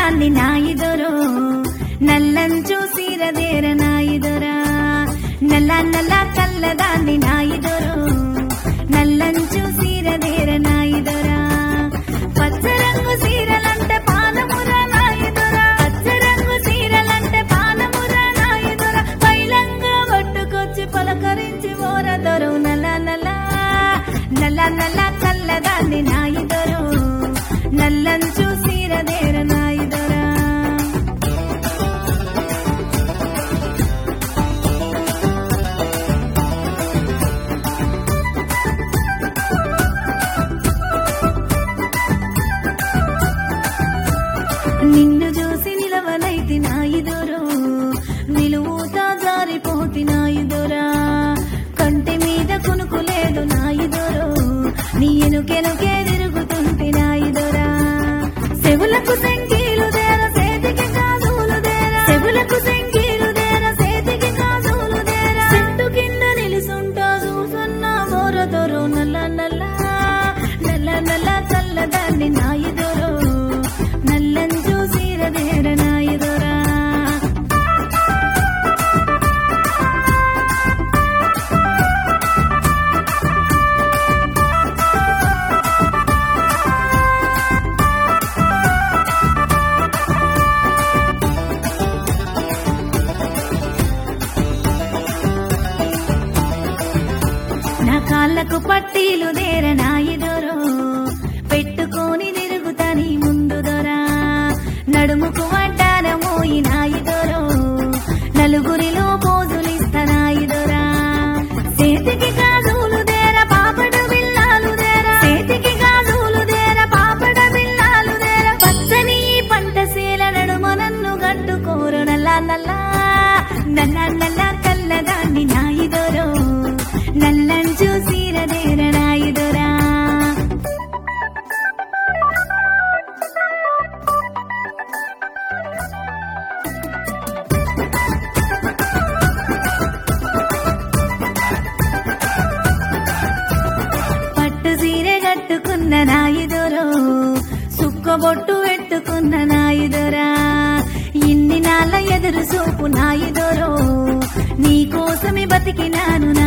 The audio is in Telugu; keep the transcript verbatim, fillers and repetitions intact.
కల్లదాన్ని నాయిదొరో నల్లంచు సీరదేర నాయిదొరా నల్ల నల్ల కల్లదాన్ని నాయిదొరో నల్లంచు సీరదేర నాయిదొరా పచ్చరంగు సీరలంటే పానమురా నాయిదొరా పచ్చరంగు సీరలంటే పానమురా నాయిదొరా పైలంగా పట్టుకొచ్చి పలకరించి ఓరదొరు నల్ల నల్ల నల్ల నల్ల కల్లదాన్ని నాయిదొరో నల్లంచు సీరదేర నాయిదొరా నిన్ను చూసి నిలవలైతి నాయిదొరో నిలువుతా జారిపోతి నాయిదొరా కంటి మీద కునుకులేదు నాయిదొరో నీ ఎనుకెనుకే తిరుగుతుంటి నాయిదొరా చెవులకు సెంకీలు దేర సేతికి గాజులు దేర చెవులకు సెంకీలు దేర సేతికి గాజులు దేర చెట్టు కింద నిలుసుంటా చూసున్న బోరదొరో నల్ల నల్ల నల్ల నల్ల కల్లదాన్ని నాయిదొరో నల్లంచు సీరదేర నాయిదొరా నా కాళ్ళకు పట్టీలు దేర నాయిదొరో పెట్టుకొని తిరుగుతని ముందు దొరా నడుముకు వడ్డారమోయి నాయిదొరో నలుగురిలో పోజులిస్తా నాయిదొరా చేతికి గాజులు దేర పాపడ బిల్లాలు దేర చేతికి గాజులు దేర పాపడ బిల్లాలు దేర పచ్చని పంట సేల నడుమ నన్ను గట్టుకోరు నల్ల నల్ల నల్ల నల్ల కల్లదాన్ని నాయిదొరో నల్లంచు సీరదేర నాయిదొరా పట్టు సీరె కట్టుకున్న నాయిదొరో సుక్కబొట్టు పెట్టుకున్న నాయిదొరా ఇన్ని నాళ్ళ ఎదురు చూపు నాయిదొరో నీకోసమే బతికినాను